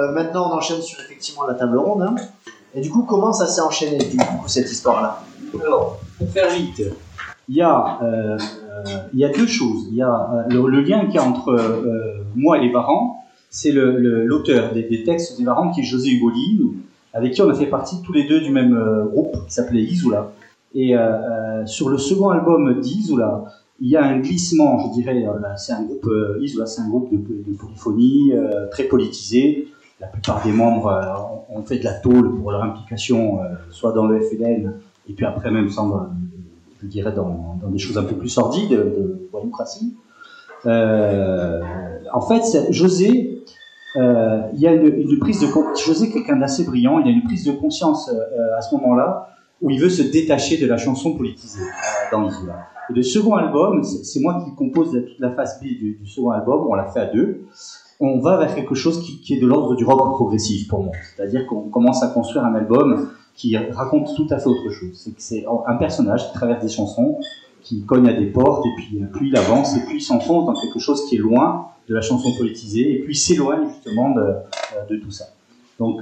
Maintenant, on enchaîne sur effectivement la table ronde. Hein. Et du coup, comment ça s'est enchaîné, du coup, cette histoire-là? Alors, pour faire vite, il y a deux choses. Il y a le lien qu'il y a entre moi et les Varans, c'est l'auteur des textes des Varans, qui est José Hugolin, avec qui on a fait partie tous les deux du même groupe qui s'appelait Isola. Et sur le second album d'Isola, il y a un glissement, je dirais, c'est un groupe, Isola, c'est un groupe de polyphonie très politisé. La plupart des membres ont fait de la tôle pour leur implication, soit dans le FLN, et puis après même je dirais dans des choses un peu plus sordides de voyoucratie. En fait, José, il y a une prise de conscience. José est quelqu'un d'assez brillant, il a une prise de conscience à ce moment-là, où il veut se détacher de la chanson politisée dans Isola. Et le second album, c'est moi qui compose toute la phase B du second album, on l'a fait à deux. On va vers quelque chose qui est de l'ordre du rock progressif pour moi. C'est-à-dire qu'on commence à construire un album qui raconte tout à fait autre chose. C'est un personnage qui traverse des chansons, qui cogne à des portes, et puis plus il avance, et puis il s'enfonce dans quelque chose qui est loin de la chanson politisée, et puis il s'éloigne justement de tout ça. Donc,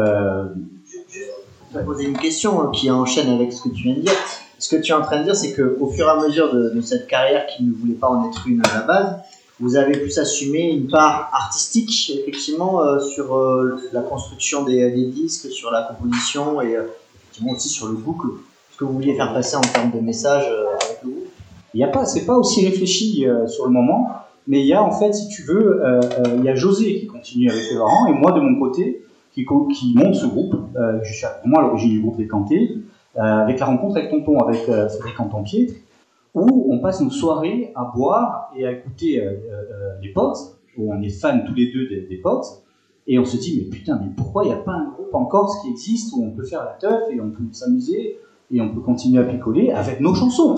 Je vais poser une question qui enchaîne avec ce que tu viens de dire. Ce que tu es en train de dire, c'est qu'au fur et à mesure de cette carrière qui ne voulait pas en être une à la base, vous avez pu assumer une part artistique, effectivement, sur la construction des disques, sur la composition et effectivement aussi sur le goût que vous vouliez faire passer en termes de message avec le groupe. C'est pas aussi réfléchi sur le moment, mais il y a en fait, si tu veux, il y a José qui continue avec les Varans et moi de mon côté qui monte ce groupe. Je suis moi à l'origine du groupe des Cantés, avec la rencontre avec Tonton, avec Frédéric Canton-Piètre, où on passe nos soirées à boire et à écouter les Pogs, où on est fans tous les deux des Pogs, et on se dit mais putain, mais pourquoi il n'y a pas un groupe en Corse qui existe où on peut faire la teuf et on peut s'amuser et on peut continuer à picoler avec nos chansons,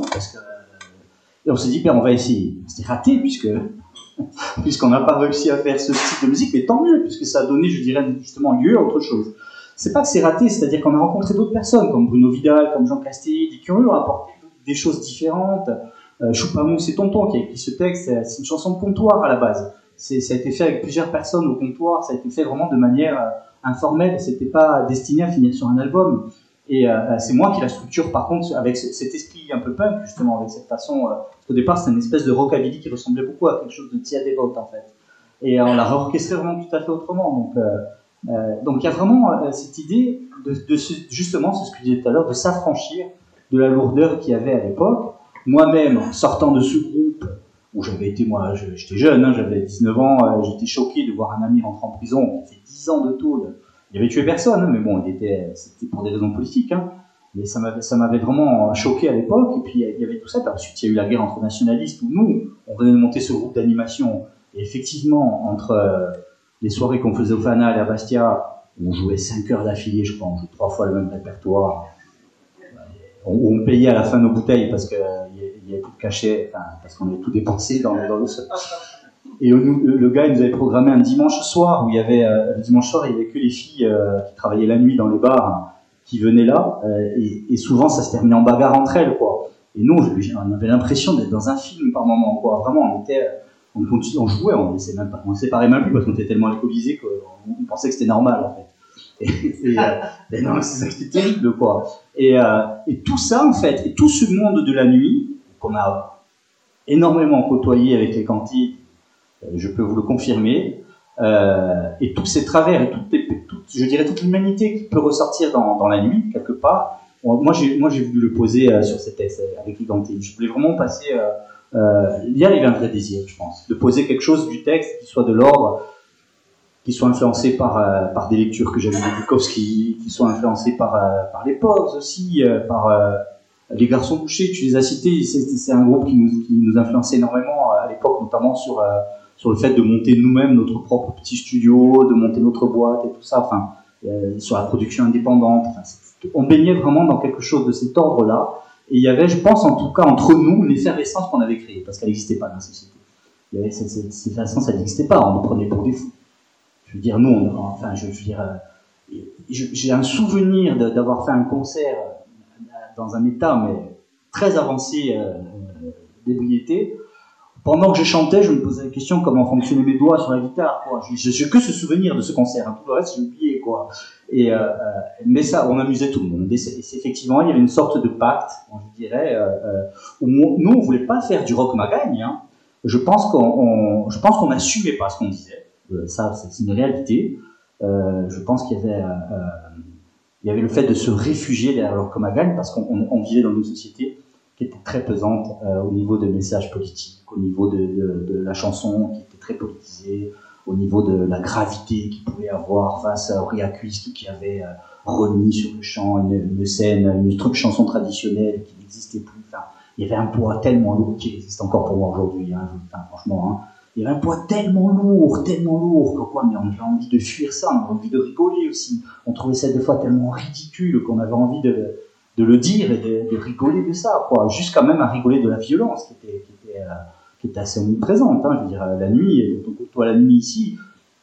et on s'est dit ben on va essayer. C'était raté puisqu'on n'a pas réussi à faire ce type de musique, mais tant mieux puisque ça a donné, je dirais, justement lieu à autre chose. C'est pas que c'est raté, c'est-à-dire qu'on a rencontré d'autres personnes comme Bruno Vidal, comme Jean Castaldi, qui ont eu à apporter des choses différentes. Choupamou, c'est Tonton qui a écrit ce texte, c'est une chanson de comptoir à la base. Ça a été fait avec plusieurs personnes au comptoir, ça a été fait vraiment de manière informelle, c'était pas destiné à finir sur un album. Et c'est moi qui la structure par contre avec cet esprit un peu punk, justement, avec cette façon. Parce qu'au départ, c'est une espèce de rockabilly qui ressemblait beaucoup à quelque chose de Tia Devote en fait. Et on l'a réorchestré vraiment tout à fait autrement. Donc il y a vraiment cette idée justement, c'est ce que je disais tout à l'heure, de s'affranchir de la lourdeur qu'il y avait à l'époque. Moi-même, sortant de ce groupe, où j'avais été, moi, j'étais jeune, hein, j'avais 19 ans, j'étais choqué de voir un ami rentrer en prison, qui a fait 10 ans de tôle. Il avait tué personne, hein, mais bon, c'était pour des raisons politiques, hein. Mais ça m'avait vraiment choqué à l'époque. Et puis il y avait tout ça. Puis ensuite, il y a eu la guerre entre nationalistes, où nous, on venait de monter ce groupe d'animation. Et effectivement, entre les soirées qu'on faisait au Fanal et à Bastia, où on jouait 5 heures d'affilée, je crois, on jouait 3 fois le même répertoire. Où on payait à la fin nos bouteilles parce qu'il n'y avait plus de cachet, parce qu'on avait tout dépensé dans le sol. Et le gars, il nous avait programmé un dimanche soir, où il y avait, le dimanche soir, il n'y avait que les filles qui travaillaient la nuit dans les bars, qui venaient là, et souvent ça se terminait en bagarre entre elles, quoi. Et nous, on avait l'impression d'être dans un film par moment, quoi. Vraiment, on jouait, on ne séparait même plus parce qu'on était tellement alcoolisés qu'on pensait que c'était normal, en fait. Et non, c'est ça qui était terrible, quoi. Et tout ça, en fait, et tout ce monde de la nuit, qu'on a énormément côtoyé avec les Cantiques, je peux vous le confirmer, et tous ces travers, et je dirais toute l'humanité qui peut ressortir dans la nuit, quelque part. Moi, j'ai voulu le poser sur ces textes avec les Cantiques. Je voulais vraiment passer... il y avait un vrai désir, je pense, de poser quelque chose du texte qui soit de l'ordre, qui soit influencé par des lectures que j'avais de Bukowski, qui soit influencé par les Pogs aussi, par les Garçons Bouchés, tu les as cités, c'est un groupe qui nous influençait énormément à l'époque, notamment sur le fait de monter nous-mêmes notre propre petit studio, de monter notre boîte et tout ça, sur la production indépendante. On baignait vraiment dans quelque chose de cet ordre-là, et il y avait, je pense, en tout cas entre nous, l'effervescence qu'on avait créée, parce qu'elle n'existait pas dans la société. Cette effervescence, elle n'existait pas, on nous prenait pour des fous. Je veux dire, nous, j'ai un souvenir d'avoir fait un concert dans un état mais très avancé d'ébriété, pendant que je chantais, je me posais la question comment fonctionnaient mes doigts sur la guitare, quoi. J'ai que ce souvenir de ce concert, hein. Tout le reste j'ai oublié, quoi. Mais ça, on amusait tout le monde. Effectivement, il y avait une sorte de pacte, je dirais, où nous on voulait pas faire du rock magagne, hein. Je pense qu'on n'assumait pas ce qu'on disait. Ça, c'est une réalité. Je pense qu'il y avait le fait de se réfugier derrière le rock magagne parce qu'on vivait dans une société qui était très pesante au niveau des messages politiques, au niveau de la chanson qui était très politisée, au niveau de la gravité qu'il pouvait avoir face à Riacuiste qui avait remis sur le chant une scène, une chanson traditionnelle qui n'existait plus. Enfin, il y avait un poids tellement lourd qui existe encore pour moi aujourd'hui, hein, franchement. Hein. Il y avait un poids tellement lourd que quoi, mais on avait envie de fuir ça, on avait envie de rigoler aussi. On trouvait ça des fois tellement ridicule qu'on avait envie de le dire et de rigoler de ça, quoi. Jusqu'à même à rigoler de la violence qui était assez omniprésente. Hein. Je veux dire, la nuit, quand on côtoie la nuit ici,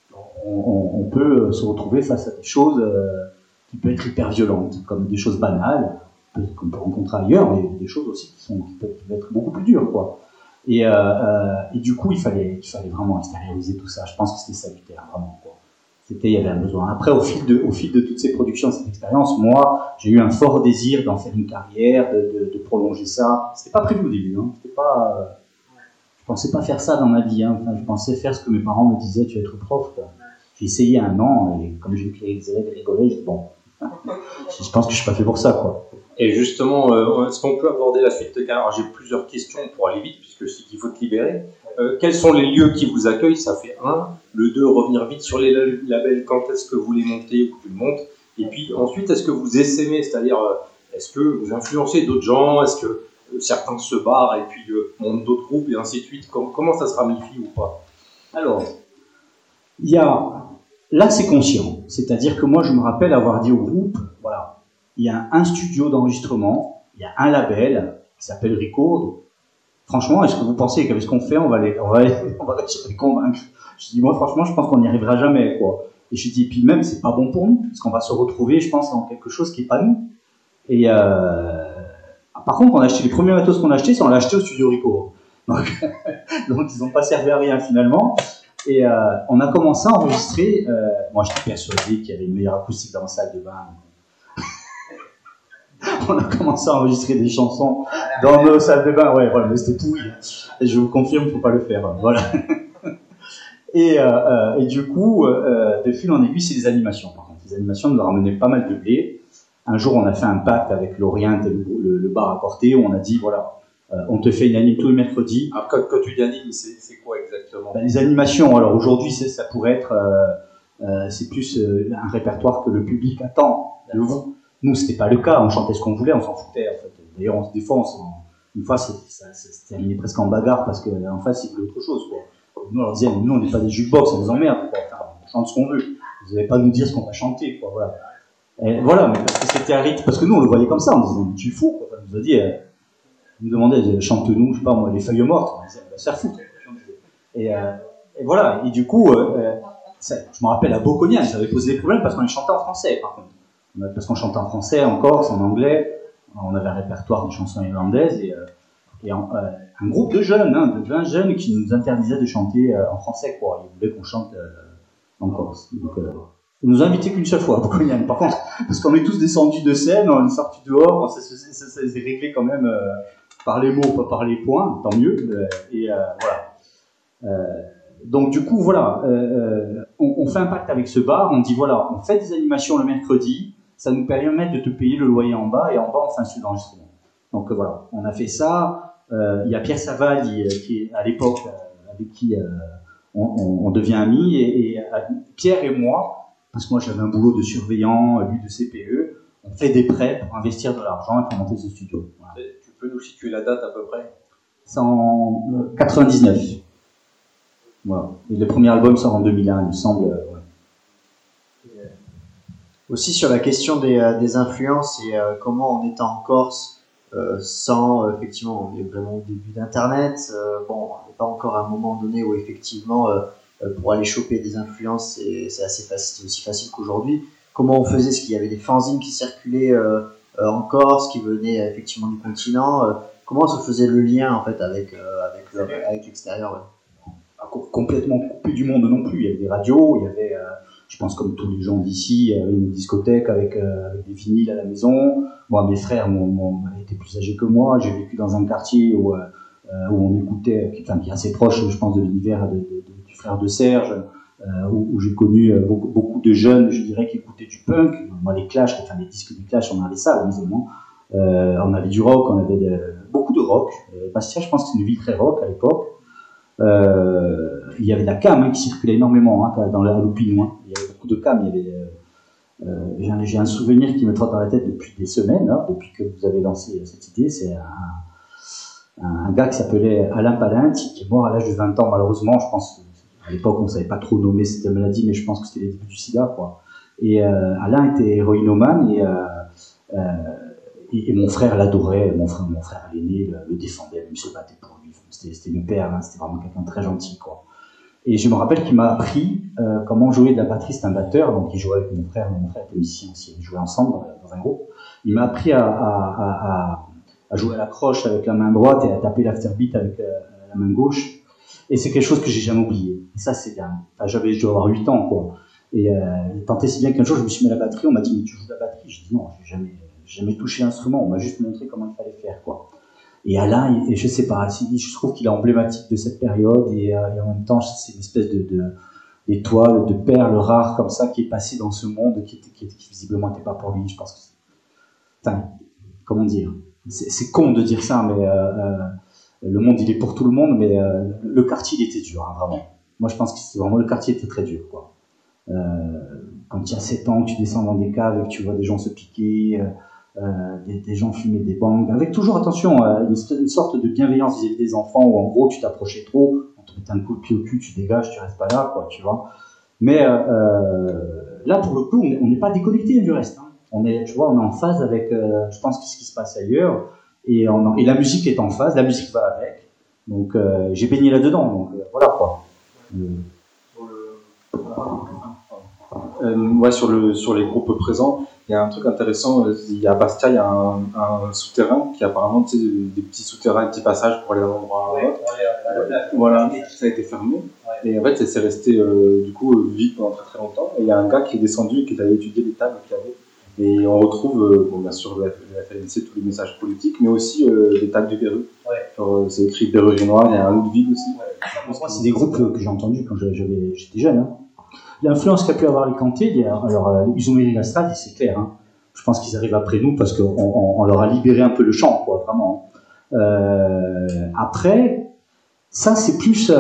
on peut se retrouver face à des choses qui peuvent être hyper violentes, comme des choses banales, qu'on peut rencontrer ailleurs, mais des choses aussi qui peuvent être beaucoup plus dures, quoi. Et du coup, il fallait vraiment extérioriser tout ça. Je pense que c'était salutaire, vraiment, quoi. Il y avait un besoin. Après, au fil de toutes ces productions, cette expérience, moi, j'ai eu un fort désir d'en faire une carrière, de prolonger ça. C'était pas prévu au début, hein. Je pensais pas faire ça dans ma vie, hein. Enfin, je pensais faire ce que mes parents me disaient, tu vas être prof, quoi. J'ai essayé 1 an, et comme j'ai vu que les élèves rigolaient, je dis bon, je pense que je suis pas fait pour ça, quoi. Et justement, est-ce qu'on peut aborder la suite de carrière? Alors, j'ai plusieurs questions pour aller vite, puisque c'est qu'il faut te libérer. Quels sont les lieux qui vous accueillent? Ça fait 1. Le 2, revenir vite sur les labels. Quand est-ce que vous les montez ou que tu le montes? Et puis ensuite, est-ce que vous essaimez? C'est-à-dire, est-ce que vous influencez d'autres gens? Est-ce que certains se barrent et puis montent d'autres groupes et ainsi de suite? Comment ça se ramifie ou pas? Alors, là c'est conscient. C'est-à-dire que moi, je me rappelle avoir dit au groupe, voilà, il y a un studio d'enregistrement, il y a un label qui s'appelle Record. Franchement, est-ce que vous pensez qu'avec ce qu'on fait, on va les convaincre? Je dis, moi, franchement, je pense qu'on n'y arrivera jamais, quoi. Et je dis, puis même, c'est pas bon pour nous, parce qu'on va se retrouver, je pense, dans quelque chose qui est pas nous. Et par contre, on a acheté les premiers matos qu'on a achetés, c'est on l'a acheté au studio Record. Donc ils n'ont pas servi à rien finalement. Et on a commencé à enregistrer. Moi, j'étais persuadé qu'il y avait une meilleure acoustique dans la salle de bain. On a commencé à enregistrer des chansons dans nos salles de bain. Ouais, voilà, mais c'était pourri. Et je vous confirme, il ne faut pas le faire. Voilà. Et du coup, de fil en aiguille, c'est des animations. Par contre, les animations nous ont ramené pas mal de blé. Un jour, on a fait un pacte avec l'Orient et le bar à Corté où on a dit, voilà, on te fait une anime tous les mercredis. Alors, quand tu dis anime, c'est quoi exactement? Les animations, alors aujourd'hui, ça pourrait être, c'est plus un répertoire que le public attend de vous. Nous, c'était pas le cas, on chantait ce qu'on voulait, on s'en foutait en fait. D'ailleurs, des fois, une fois, ça s'est terminé presque en bagarre parce qu'en face, ils voulaient autre chose, quoi. Nous, on leur disait, nous, on n'est pas des jukebox, ça nous emmerde, quoi. Enfin, on chante ce qu'on veut. Vous n'allez pas nous dire ce qu'on va chanter, quoi, voilà. Et voilà, mais parce que c'était un rythme, parce que nous, on le voyait comme ça, on disait, tu es fou, quoi. On nous a dit, on nous demandait, chante-nous, je sais pas moi, les feuilles mortes. On disait, on va se faire foutre. Et voilà, et du coup, je me rappelle à Boconia, ça avait posé des problèmes parce qu'on les chantait en français, par contre. Parce qu'on chantait en français, en corse, en anglais, on avait un répertoire de chansons irlandaises et un groupe de jeunes, de 20 jeunes qui nous interdisaient de chanter en français, quoi. Ils voulaient qu'on chante en corse. Donc, ils nous ont invités qu'une seule fois à Boconia. Par contre, parce qu'on est tous descendus de scène, on est sortis dehors, ça s'est réglé quand même par les mots, pas par les points, tant mieux. Voilà. Donc du coup, voilà, on fait un pacte avec ce bar, on dit voilà, on fait des animations le mercredi, ça nous permet de te payer le loyer en bas, et en bas on fait un studio d'enregistrement. Donc voilà, on a fait ça. Il y a Pierre Savalli qui est à l'époque avec qui on devient amis, et Pierre et moi, parce que moi j'avais un boulot de surveillant, lui de CPE, on fait des prêts pour investir de l'argent et pour monter ce studio. Voilà. Tu peux nous situer la date à peu près? C'est en 99. Voilà. Et le premier album sort en 2001, il me semble. Ouais. Aussi sur la question des influences et comment en étant en Corse, sans effectivement, on est vraiment au début d'Internet, bon, on n'est pas encore à un moment donné où effectivement pour aller choper des influences c'est assez facile, c'est aussi facile qu'aujourd'hui. Comment on faisait? Est-ce qu'il y avait des fanzines qui circulaient en Corse, qui venaient effectivement du continent? Comment se faisait le lien en fait avec avec l'extérieur. Ouais. Complètement coupé du monde non plus. Il y avait des radios, il y avait, je pense comme tous les gens d'ici, il y avait une discothèque avec des vinyles à la maison. Moi, mes frères étaient plus âgés que moi. J'ai vécu dans un quartier où on écoutait, qui est assez proche, je pense, de l'univers du frère de Serge, où j'ai connu beaucoup de jeunes, je dirais, qui écoutaient du punk. Moi, les disques du Clash, on avait ça à la maison. On avait du rock, on avait beaucoup de rock. Bastia, je pense que c'est une ville très rock à l'époque. Il y avait de la cam qui circulait énormément dans la Loupine. Il y avait beaucoup de cam. J'ai un souvenir qui me trotte dans la tête depuis des semaines, depuis que vous avez lancé cette idée. C'est un gars qui s'appelait Alain Palin, qui est mort à l'âge de 20 ans, malheureusement. Je pense qu'à l'époque, on ne savait pas trop nommer cette maladie, mais je pense que c'était les débuts du sida, quoi. Et Alain était héroïnomane et mon frère l'adorait. Mon frère l'aîné le défendait, même se battait pour lui. C'était le père, c'était vraiment quelqu'un de très gentil, quoi. Et je me rappelle qu'il m'a appris comment jouer de la batterie. C'est un batteur, donc il jouait avec mon frère était musicien aussi, ils jouaient ensemble dans un groupe. Il m'a appris à jouer à la croche avec la main droite et à taper l'afterbeat avec la main gauche. Et c'est quelque chose que j'ai jamais oublié. Et ça, c'est bien. Je dois avoir 8 ans, quoi. Et tant et si bien qu'un jour, je me suis mis à la batterie, on m'a dit, mais tu joues de la batterie? J'ai dit non, j'ai jamais touché l'instrument, on m'a juste montré comment il fallait faire, quoi. Et Alain, je sais pas, je trouve qu'il est emblématique de cette période et en même temps, c'est une espèce d'étoile, de perle rare comme ça qui est passée dans ce monde qui visiblement n'était pas pour lui. Je pense que comment dire, c'est con de dire ça, mais le monde il est pour tout le monde, mais le quartier il était dur, vraiment. Moi je pense que c'est vraiment le quartier était très dur, quoi. Quand tu as 7 ans, que tu descends dans des caves et que tu vois des gens se piquer, des gens fumer des bangs, avec toujours, attention, une sorte de bienveillance vis-à-vis des enfants, où en gros tu t'approchais trop, on te mettait un coup de pied au cul, tu dégages, tu restes pas là, quoi, tu vois. Mais là, pour le coup, on n'est pas déconnecté du reste. On est en phase avec, je pense, ce qui se passe ailleurs, et la musique est en phase, la musique va avec. Donc j'ai baigné là-dedans, donc voilà, quoi. Sur les groupes présents, il y a un truc intéressant. À Bastia, il y a un souterrain qui apparemment, tu sais, des petits souterrains, des petits passages pour aller d'un endroit à un autre. Voilà, ça a été fermé. Ouais. Et en fait, c'est resté du coup vide pendant très très longtemps. Et il y a un gars qui est descendu et qui est allé étudier les tables qu'il y avait. Et on retrouve, bien sûr, la FLNC, tous les messages politiques, mais aussi des tags de Berru. Ouais. C'est écrit Berru Génois, il y a un autre vide aussi. Ouais. Moi, c'est des groupes que j'ai entendus quand j'étais jeune. L'influence qu'a pu avoir les Cantés, ils ont mis la strade, c'est clair. Je pense qu'ils arrivent après nous parce qu'on leur a libéré un peu le champ, quoi, vraiment. Après, ça c'est plus...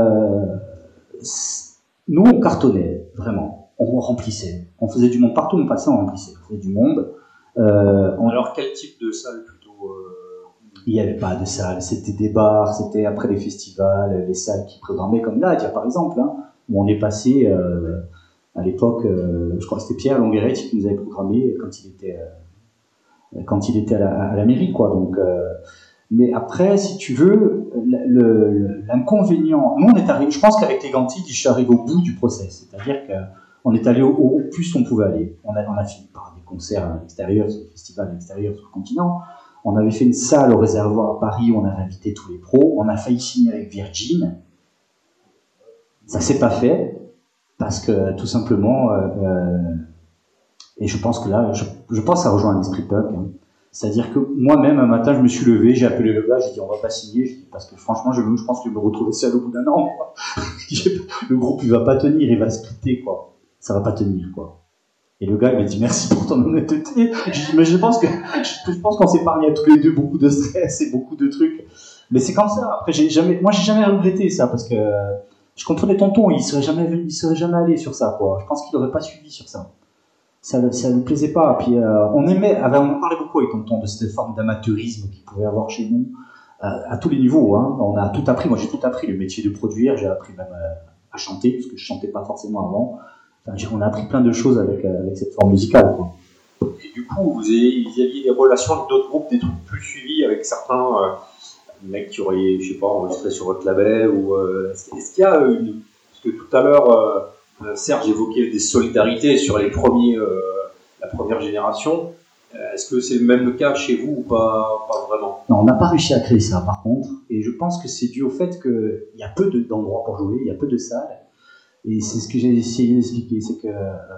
nous, on cartonnait, vraiment. On remplissait. On faisait du monde partout, on passait, on remplissait. On faisait du monde. Alors, quel type de salle plutôt Il n'y avait pas de salle. C'était des bars, c'était après les festivals, les salles qui programmaient comme là, par exemple, où on est passé à l'époque, je crois que c'était Pierre Longueretti qui nous avait programmé quand il était à la mairie, quoi. Donc, mais après, si tu veux, l'inconvénient, nous on est arrivé, je pense qu'avec les Gantides, je suis arrivé au bout du process, c'est-à-dire qu'on est allé au plus on pouvait aller. On a fini par des concerts à l'extérieur, sur des festivals à l'extérieur, sur le continent. On avait fait une salle au Réservoir à Paris où on avait invité tous les pros. On a failli signer avec Virgin. Ça s'est pas fait parce que tout simplement, et je pense que là, je pense que ça rejoint un esprit punk. C'est-à-dire que moi-même un matin, je me suis levé, j'ai appelé le gars, j'ai dit on va pas signer, parce que franchement, je pense que je vais me retrouver seul au bout d'un an. Le groupe il va pas tenir, il va splitter, quoi. Ça va pas tenir, quoi. Et le gars il m'a dit merci pour ton honnêteté. J'ai dit mais je pense qu'on s'épargne à tous les deux beaucoup de stress et beaucoup de trucs. Mais c'est comme ça. Après j'ai jamais regretté ça parce que je comprenais tonton, il serait jamais allé sur ça, quoi. Je pense qu'il aurait pas suivi sur ça. Ça lui plaisait pas. Puis on parlait beaucoup avec tonton de cette forme d'amateurisme qu'il pouvait avoir chez nous à tous les niveaux. On a tout appris. Moi j'ai tout appris, le métier de produire. J'ai appris même à chanter parce que je chantais pas forcément avant. Enfin, on a appris plein de choses avec cette forme musicale, quoi. Et du coup, vous aviez des relations avec d'autres groupes, des trucs plus suivis avec certains mecs qui auraient, je sais pas, enregistré sur votre label ou est-ce qu'il y a parce que tout à l'heure Serge évoquait des solidarités sur les premiers, la première génération. Est-ce que c'est même le cas chez vous ou pas vraiment? Non, on n'a pas réussi à créer ça par contre, et je pense que c'est dû au fait qu'il y a peu d'endroits pour jouer, il y a peu de salles, et c'est ce que j'ai essayé d'expliquer, c'est que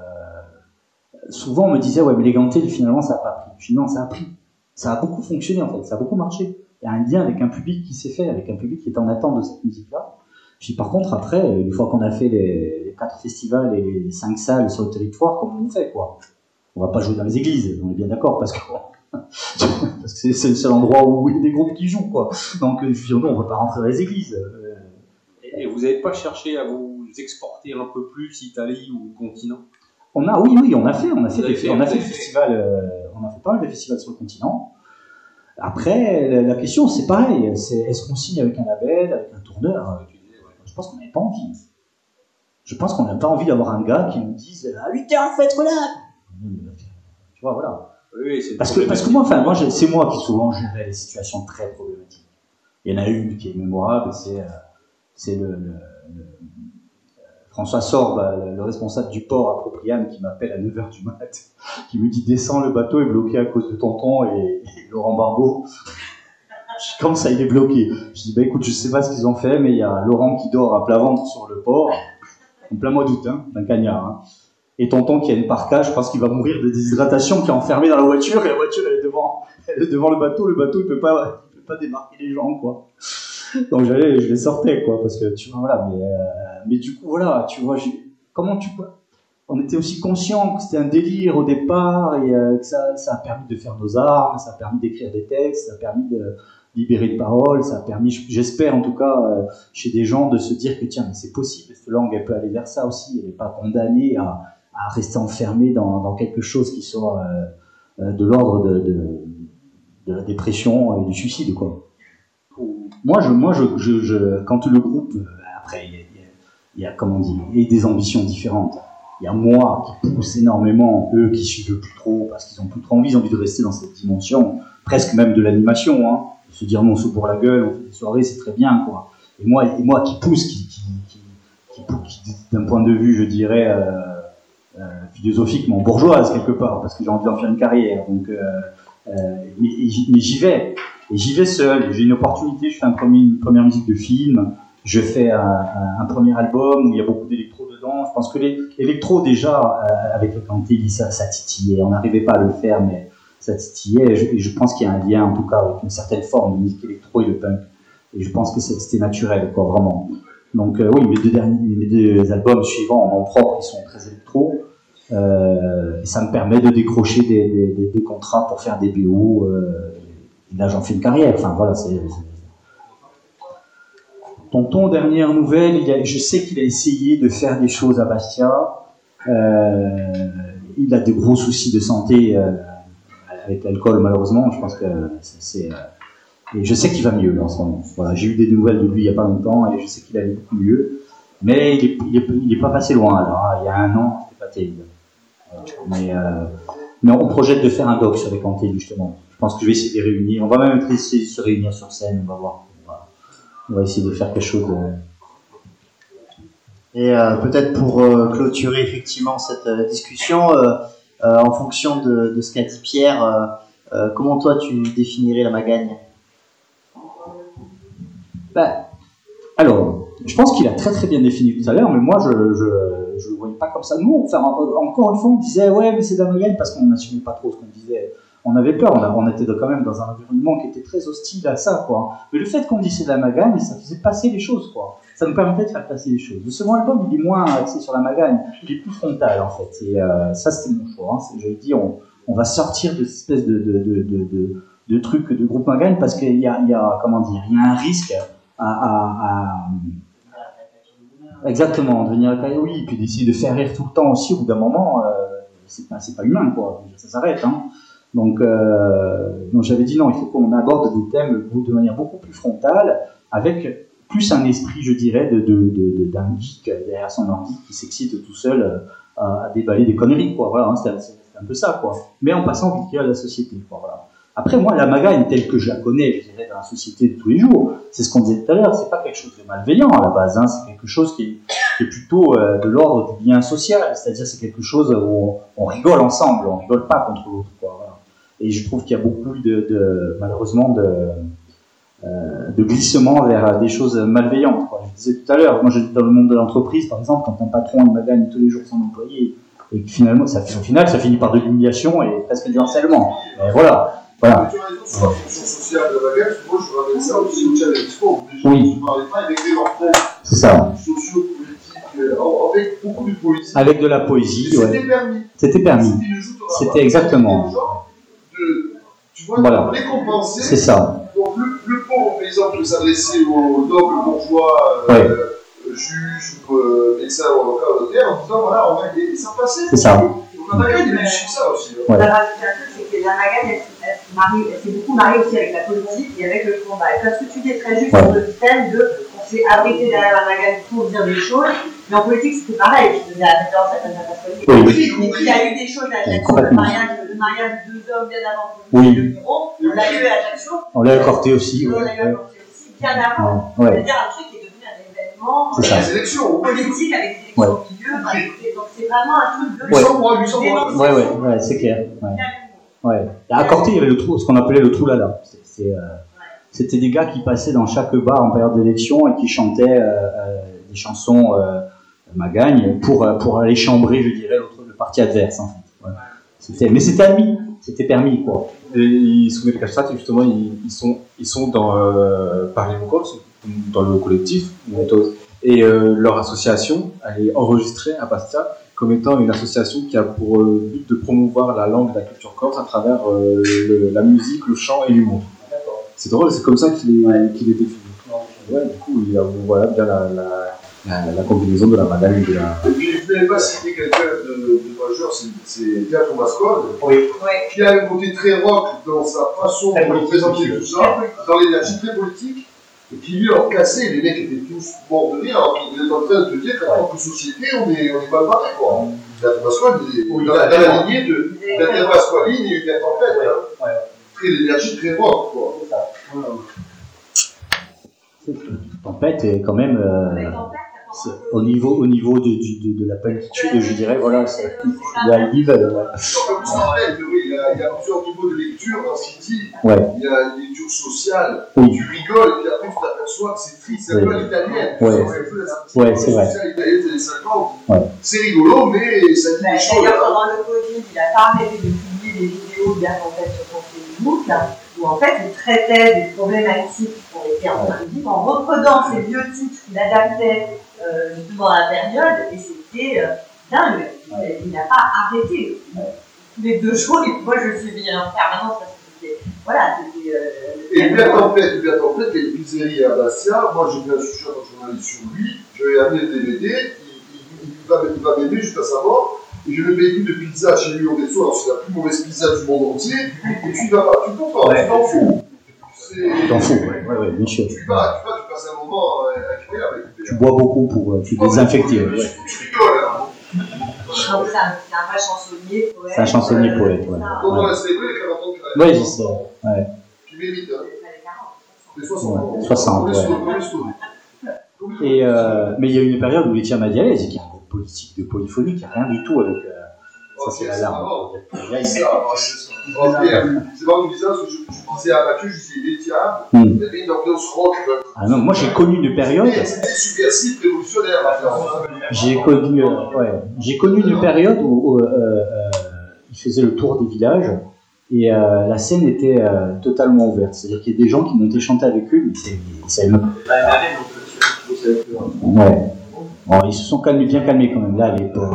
souvent on me disait ouais mais les gantels finalement ça n'a pas pris. Je dis non, ça a pris, ça a beaucoup fonctionné en fait, ça a beaucoup marché. Il y a un lien avec un public qui s'est fait, avec un public qui est en attente de cette musique-là. Puis par contre après, une fois qu'on a fait les 4 festivals et les 5 salles sur le territoire, comment on fait quoi? On va pas jouer dans les églises, on est bien d'accord, parce que c'est le seul endroit où il y a des groupes qui jouent quoi. Donc je dis non, on va pas rentrer dans les églises. Et vous n'avez pas cherché à vous exporter un peu plus Italie ou continent? On a fait le festival, on a fait pas mal de festivals sur le continent. Après, la question c'est pareil, c'est est-ce qu'on signe avec un label, avec un tourneur? Je pense qu'on n'avait pas envie. Je pense qu'on n'a pas envie d'avoir un gars qui nous dise à 8h faut être là. Tu vois, voilà. Oui, parce que moi, c'est moi qui souvent gérais les situations très problématiques. Il y en a une qui est mémorable, c'est le François Sorbe, le responsable du port à Propriane, qui m'appelle à 9h du mat, qui me dit descends, le bateau est bloqué à cause de Tonton et Laurent Barbeau. Comme ça, il est bloqué. Je dis écoute, je sais pas ce qu'ils ont fait, mais il y a Laurent qui dort à plat ventre sur le port, en plein mois d'août, d'un cagnard. Hein. Et Tonton qui a une parka, je pense qu'il va mourir de déshydratation, qui est enfermé dans la voiture, et la voiture elle est devant le bateau il peut pas débarquer les gens quoi. Donc je les sortais quoi, parce que tu vois voilà, mais du coup voilà, tu vois, on était aussi conscients que c'était un délire au départ et que ça a permis de faire nos armes, ça a permis d'écrire des textes, ça a permis de libérer de paroles, ça a permis, j'espère en tout cas, chez des gens de se dire que tiens, mais c'est possible, cette langue elle peut aller vers ça aussi, elle n'est pas condamnée à rester enfermée dans quelque chose qui soit de l'ordre de la dépression et du suicide quoi. Moi, quand le groupe, après, il y a comment dire, il y a des ambitions différentes. Il y a moi qui pousse énormément, eux qui suivent plus trop parce qu'ils ont plus trop envie, ils ont envie de rester dans cette dimension, presque même de l'animation, hein. Se dire non, on se bourre la gueule, on fait des soirées, c'est très bien, quoi. Et moi qui pousse, qui d'un point de vue, je dirais, philosophiquement bourgeoise quelque part, parce que j'ai envie d'en faire une carrière. Donc, mais j'y vais. Et j'y vais seul. J'ai une opportunité, je fais une première musique de film, je fais un premier album où il y a beaucoup d'électro dedans. Je pense que l'électro déjà, avec le Cantelli, ça titillait. On n'arrivait pas à le faire, mais ça titillait. Et je pense qu'il y a un lien, en tout cas, avec une certaine forme de musique électro et de punk. Et je pense que c'était naturel, quoi, vraiment. Donc oui, mes deux albums suivants en nom propre, ils sont très électro. Et ça me permet de décrocher des contrats pour faire des BO. Là, j'en fais une carrière. Enfin, voilà, Tonton, dernière nouvelle, je sais qu'il a essayé de faire des choses à Bastia. Il a de gros soucis de santé avec l'alcool, malheureusement. Je pense que et je sais qu'il va mieux là, en ce moment. Voilà, j'ai eu des nouvelles de lui il n'y a pas longtemps et je sais qu'il allait beaucoup mieux. Mais il est pas passé loin. Alors, il y a 1 an, c'était pas terrible. Voilà. Mais on projette de faire un doc sur les Cantelli, justement. Je pense que je vais essayer de les réunir. On va même essayer de se réunir sur scène. On va voir. On va essayer de faire quelque chose. Et peut-être pour clôturer effectivement cette discussion, en fonction de ce qu'a dit Pierre, comment toi tu définirais la Magagne? Alors, je pense qu'il a très très bien défini tout à l'heure, mais moi je le voyais pas comme ça. Nous, enfin, encore une fois, on disait ouais, mais c'est de la Magagne parce qu'on n'assumait pas trop ce qu'on disait. On avait peur, on était quand même dans un environnement qui était très hostile à ça, quoi. Mais le fait qu'on dise c'est de la Magagne, ça faisait passer les choses, quoi. Ça nous permettait de faire passer les choses. Le second album, il est moins axé sur la Magagne, il est plus frontal, en fait. Et ça, c'était mon choix. Hein. Je dis, on va sortir de cette espèce de truc de groupe Magagne parce qu'il y a comment dire, il y a un risque exactement, devenir oui, et puis d'essayer de faire rire tout le temps aussi, au bout d'un moment, c'est pas humain, quoi. Ça s'arrête, hein. Donc j'avais dit non, il faut qu'on aborde des thèmes de manière beaucoup plus frontale, avec plus un esprit, je dirais, d'un geek derrière son ordi qui s'excite tout seul à déballer des conneries, quoi. Voilà, hein, c'est un peu ça, quoi. Mais en passant vite à la société, quoi. Voilà. Après, moi, la Magagne, telle que je la connais, je dirais, dans la société de tous les jours, c'est ce qu'on disait tout à l'heure, c'est pas quelque chose de malveillant à la base, hein, c'est quelque chose qui est plutôt de l'ordre du lien social, c'est-à-dire c'est quelque chose où on rigole ensemble, on rigole pas contre l'autre, quoi. Voilà. Et je trouve qu'il y a beaucoup malheureusement de glissement vers des choses malveillantes, quoi. Je disais tout à l'heure, moi dans le monde de l'entreprise, par exemple, quand un patron il magagne tous les jours son employé, et que finalement, au final, ça finit par de l'humiliation et presque du harcèlement. Et voilà. Tu as raison sur la fonction sociale de la guerre, moi je ramène ça aussi au challenge sport. Oui. Je ne parlais pas avec des mortels socio-politiques, avec beaucoup de poésie. Avec de la poésie, c'était permis. C'était permis. C'était exactement. Tu vois, récompenser. C'est ça. Donc le pauvre paysan peut s'adresser aux nobles bourgeois, juges ou médecins ou avocats notaires en disant voilà, on a gagné, ça passait. C'est ça. On a gagné ça aussi. On a rajouté un truc, c'est que la Magane, elle s'est beaucoup mariée aussi avec la politique et avec le combat. Et parce que tu dis très juste sur le thème on s'est abrité derrière la Magane pour dire des choses, mais en politique c'était pareil. Je faisais la référence à Tania Pasquale. Il y a eu des choses à Ajaccio, le mariage de deux hommes bien avant le bureau, on l'a eu à Ajaccio. On l'a accordé aussi. On l'a eu accordé aussi bien avant. C'est-à-dire un truc qui est devenu un événement politique avec des élections au milieu. Donc c'est vraiment un truc de 800 mois. Ouais, c'est clair. Ouais. À Corté, il y avait ce qu'on appelait le troulala. C'était des gars qui passaient dans chaque bar en période d'élection et qui chantaient des chansons Magagne pour aller chambrer, je dirais, le parti adverse. En fait. Ouais. Mais c'était admis, c'était permis, quoi. Et ils sont des Cachats, justement, ils sont dans Paris Mokos, dans le collectif, et leur association, elle est enregistrée à Bastia comme étant une association qui a pour but de promouvoir la langue et la culture corse à travers la musique, le chant et l'humour. C'est drôle, c'est comme ça qu'il est défini. Ouais, du coup, il y a bien la combinaison de la Magane et de la... Et puis, je ne vais pas citer quelqu'un de majeur, c'est Théâtre Mascode, oui. Qui a un côté très rock dans sa façon de présenter tout ça, dans l'énergie très politique, et qui lui a cassé, les mecs étaient tous morts de rire, alors qu'il est en train de te dire qu'en tant que société, on est mal barré, quoi. Théâtre Mascode, dans la lignée de Daniel Pasqualine et Hubert Tempête, très d'énergie, très rock, quoi. Tempête est quand même au niveau de la plénitude, je dirais, voilà, il y a un level. Il y a plusieurs niveaux de lecture dans ce qu'il dit. Ouais. Il y a une lecture sociale, tu rigoles, et puis après tu t'aperçois que c'est triste, c'est un peu à l'italienne. C'est vrai. C'est rigolo, mais ça dit des choses. D'ailleurs, pendant le Covid, il a pas arrêté de publier des vidéos bien en fait sur son Facebook, où en fait il traitait des problématiques qui ont été en politique en reprenant ces vieux titres qu'il adaptait justement à la période, et c'était dingue. Il n'a pas arrêté. Tous les 2 jours, moi je suivais en permanence parce que c'était. Voilà, c'était. Et bien Tempête, il y a une pizzerie à Bastia. Moi j'ai fait un journaliste sur lui, je lui ai amené le DVD, il va m'aimer jusqu'à sa mort. Et je le paye plus de pizza chez lui au resto, alors c'est la plus mauvaise pizza du monde entier, et tu vas pas, tu comprends, tu t'en fous. Tu t'en fous, ouais, bien sûr. Tu passes un moment incroyable. Tu bois beaucoup pour te désinfecter. Tu rigoles, hein. C'est un vrai chansonnier, poète. C'est un chansonnier poète, ouais. Donc on a célébré les 40 ans de carrière. Oui, je sais, ouais. Tu mérites, hein. Les 60. 60, ouais. Mais il y a eu une période où les Tia Madialès, qui a un groupe politique de polyphonie, qui n'a rien du tout avec. Ça, c'est la larme. C'est pas tout bizarre, parce que je disais à Mathieu, je disais, il est Tia, il y avait une ambiance rock. Ah non, moi j'ai connu une période. C'était subversif, révolutionnaire, j'ai connu une période où il faisait le tour des villages et la scène était totalement ouverte. C'est-à-dire qu'il y a des gens qui montaient chanter avec eux, mais ils savaient même pas. Ouais. Bon, ils se sont bien calmés quand même là à l'époque.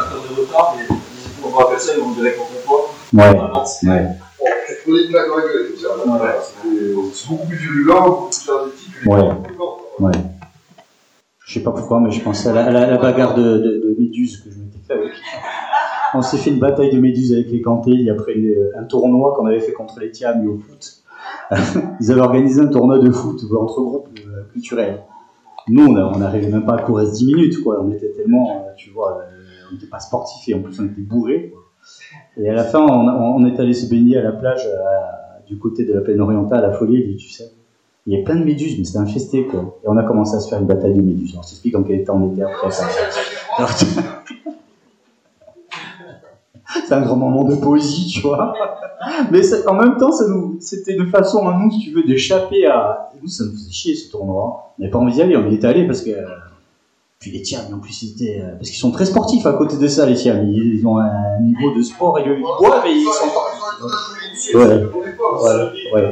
On va appeler ça, ils vont dirait qu'on comprend. Ouais. Tu prenais une claque dans la gueule, c'est beaucoup plus virulent, beaucoup plus énergétique. Ouais. Je sais pas pourquoi, mais je pensais à la bagarre de Méduse que je m'étais fait avec. On s'est fait une bataille de Méduse avec les Cantés après un tournoi qu'on avait fait contre les Tiam au foot. Ils avaient organisé un tournoi de foot entre groupes culturels. Nous, on n'arrivait même pas à courir 10 minutes, quoi. On était tellement, tu vois, on n'était pas sportifs et en plus on était bourrés. Et à la fin, on est allé se baigner à la plage du côté de la plaine orientale à Folie, tu sais. Il y a plein de méduses, mais c'était infesté, quoi. Et on a commencé à se faire une bataille de méduses. Alors, je t'explique en quel état on était après ça. c'est un grand moment de poésie, tu vois. Mais en même temps, c'était une façon à nous, si tu veux, d'échapper à... Nous, ça nous faisait chier ce tournoi. On n'avait pas envie d'y aller, on y était allé parce que... Puis les Tiamis, en plus, ils étaient... Parce qu'ils sont très sportifs à côté de ça, les Tiamis. Ils ont un niveau de sport et ils boivent et ils sont sportifs. Ouais.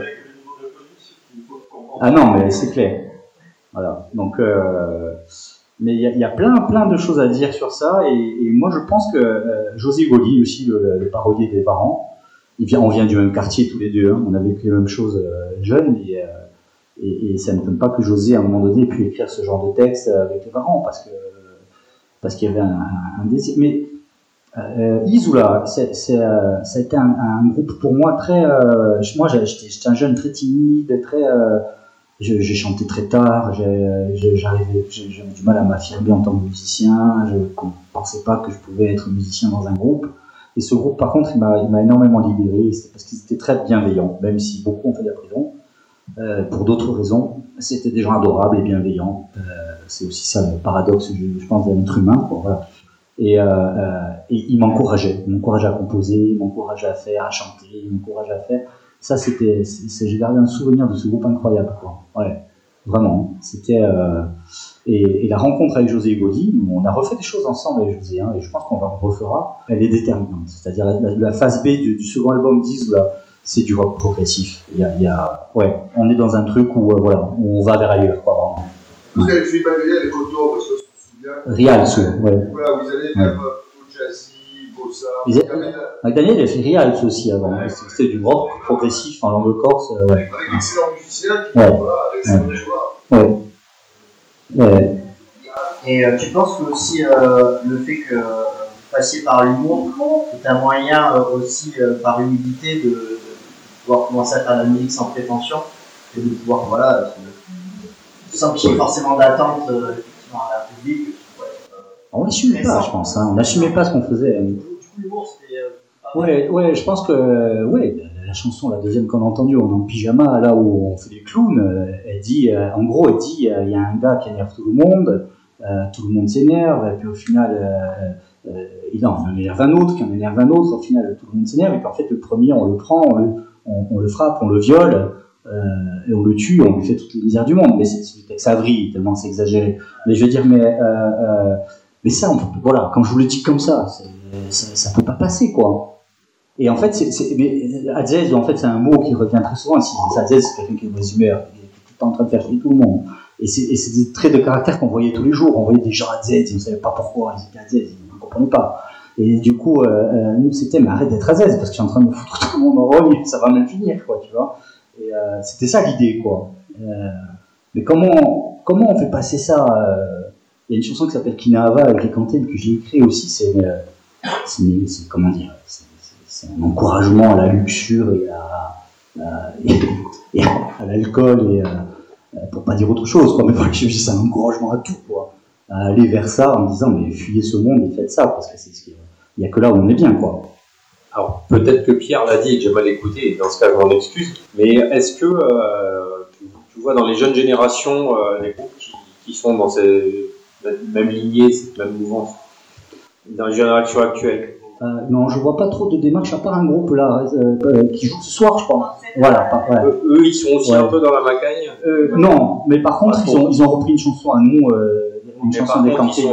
Ah non, mais c'est clair. Voilà. Donc, mais il y a plein de choses à dire sur ça. Et moi, je pense que José Goli, aussi, le parolier des parents, on vient du même quartier tous les deux. Hein. On a vécu les mêmes choses jeunes. Et ça ne m'étonne pas que José, à un moment donné, ait pu écrire ce genre de texte avec les parents, parce qu'il y avait un désir. Mais Isoula, ça a été un groupe pour moi très... moi, j'étais un jeune très timide, très... j'ai chanté très tard, j'avais du mal à m'affirmer en tant que musicien, je ne pensais pas que je pouvais être musicien dans un groupe. Et ce groupe, par contre, il m'a énormément libéré, parce qu'ils étaient très bienveillants, même si beaucoup ont fait de la prison. Pour d'autres raisons, c'était des gens adorables et bienveillants. C'est aussi ça le paradoxe, je pense, d'un être humain, quoi, voilà. Et ils m'encourageaient à composer, ils m'encourageaient à faire, à chanter, ils m'encourageaient à faire. Ça, j'ai gardé un souvenir de ce groupe incroyable, quoi. Ouais, vraiment. C'était et la rencontre avec José Goli, on a refait des choses ensemble avec José, hein, et je pense qu'on en refera. Elle est déterminante. C'est-à-dire la phase B du second album d'Isoula, c'est du rock progressif. Ouais, on est dans un truc où voilà, on va vers ailleurs, quoi, vraiment. Vous avez fait Magdalena et Coton, parce que je me souviens. Rialto, ouais. Voilà, vous allez faire jazzy, bossa. Daniel, il a fait Rialto aussi avant. C'était du rock progressif en langue corse. Ouais. Avec d'excellents musiciens qui voilà, avec son choix. Ouais. Et tu penses que aussi le fait que vous passiez par l'humour est un moyen aussi par humilité de pouvoir commencer à faire de la musique sans prétention et de pouvoir, voilà, sans qu'il y ait forcément d'attente effectivement à la public. On n'assumait pas, je pense. Hein. On n'assumait pas ce qu'on faisait. Du coup, l'humour, c'était. Ouais, je pense que la chanson, la deuxième qu'on a entendue, on est en pyjama, là où on fait des clowns, elle dit, il y a un gars qui énerve tout le monde s'énerve, et puis au final, il en énerve un autre, qui en énerve un autre, au final, tout le monde s'énerve, et puis en fait, le premier, on le prend, on le frappe, on le viole, et on le tue, on lui fait toutes les misères du monde. Mais c'est du texte avril, tellement c'est exagéré. Mais je veux dire, mais ça, voilà, quand je vous le dis comme ça, ça peut pas passer, quoi. Et en fait, Aziz, en fait, c'est un mot qui revient très souvent ici. Aziz, c'est quelqu'un qui est de mauvaise humeur, qui est tout le temps en train de faire chier tout le monde. Et c'est des traits de caractère qu'on voyait tous les jours. On voyait des gens Aziz, ils ne savaient pas pourquoi ils étaient Aziz, ils ne comprenaient pas. Et du coup, nous, c'était, mais arrête d'être Aziz, parce que je suis en train de foutre tout le monde en rogne, ça va mal finir, quoi, tu vois. Et c'était ça l'idée, quoi. Mais comment on fait passer ça Il y a une chanson qui s'appelle Kinahava avec les cantines que j'ai écrit aussi, c'est comment dire, c'est un encouragement à la luxure et à l'alcool et pour pas dire autre chose, quoi. Mais voilà, c'est un encouragement à tout, quoi. À aller vers ça en disant mais fuyez ce monde et faites ça parce que il y a que là où on est bien, quoi. Alors peut-être que Pierre l'a dit et que j'ai mal écouté, et dans ce cas je m'en excuse, mais est-ce que tu vois dans les jeunes générations les groupes qui sont dans cette même lignée, cette même mouvance, dans les générations actuelles? Non, je vois pas trop de démarches à part un groupe là qui joue ce soir, je crois. Voilà. Eux, ils sont aussi un peu dans la macagne. Non, mais par contre, ils ont repris une chanson à nous, une chanson des Cantés.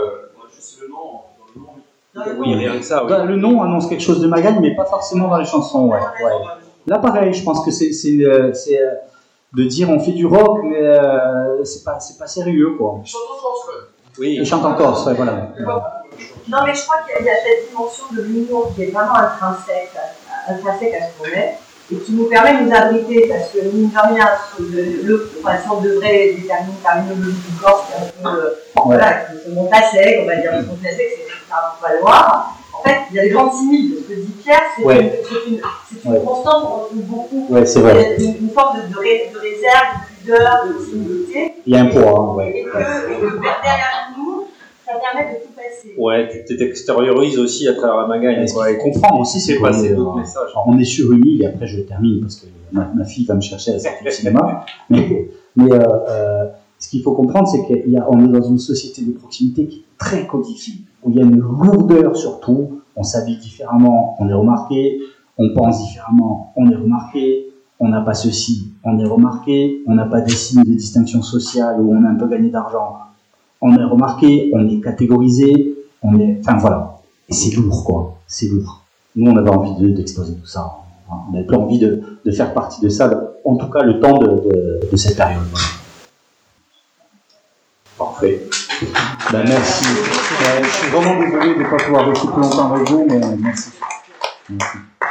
Oui, rien que ça. Oui. Le nom annonce quelque chose de magagne, mais pas forcément dans les chansons. Ouais. Là, pareil, je pense que c'est de dire on fait du rock, mais c'est pas sérieux, quoi. Ils chantent en Corse, ouais. Oui. Ils chantent en Corse, ouais, voilà. Non, mais je crois qu'il y a cette dimension de l'humour qui est vraiment intrinsèque à ce qu'on est, et qui nous permet de nous abriter, parce que mine de rien, si on devrait déterminer une terminologie du corps, c'est un peu, voilà, ce monte à sec, on va dire, ce monte à sec, c'est un valoir. En fait, il y a des grandes similes, ce que dit Pierre, c'est une constante qu'on retrouve beaucoup. Ouais, c'est vrai. Une forme de réserve, de pudeur, de timidité. Il y a un poids, ouais. Et que derrière nous, ça permet de tout passer. Ouais, tu t'extériorises aussi à travers la magagne. Et comprendre aussi, c'est passer d'autres messages. On est sur une île, et après je termine, parce que ma fille va me chercher à la sortie du cinéma. Mais ce qu'il faut comprendre, c'est qu'on est dans une société de proximité qui est très codifiée, où il y a une lourdeur sur tout, on s'habille différemment, on est remarqué, on pense différemment, on est remarqué, on n'a pas ceci, on est remarqué, on n'a pas des signes de distinction sociale où on a un peu gagné d'argent, on est remarqué, on est catégorisé, on est... Enfin voilà. Et c'est lourd, quoi. C'est lourd. Nous, on avait envie d'exposer tout ça. On n'avait plus envie de faire partie de ça, en tout cas le temps de cette période. Parfait. Ben, merci. Je suis vraiment désolé de ne pas pouvoir rester plus longtemps avec vous, mais merci. Merci.